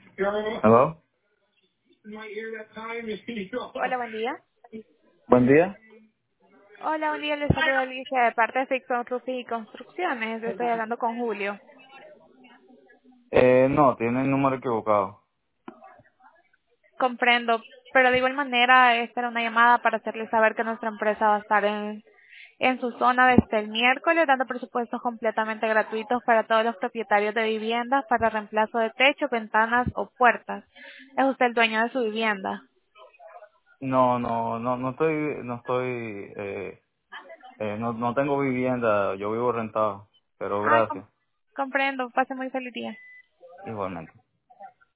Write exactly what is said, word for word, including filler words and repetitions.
Hello. Hola, buen día. Buen día. Hola, buen día. Les saludo Alicia de parte de Fixon Roofing y Construcciones. Estoy hablando con Julio. Eh, no, tiene el número equivocado. Comprendo, pero de igual manera esta era una llamada para hacerles saber que nuestra empresa va a estar en, en su zona desde el miércoles dando presupuestos completamente gratuitos para todos los propietarios de viviendas para reemplazo de techo, ventanas o puertas. ¿Es usted el dueño de su vivienda? No, no, no, no estoy, no estoy, eh, eh, no, no tengo vivienda. Yo vivo rentado. Pero Ah, com- gracias. comprendo. Pase muy feliz día. Igualmente.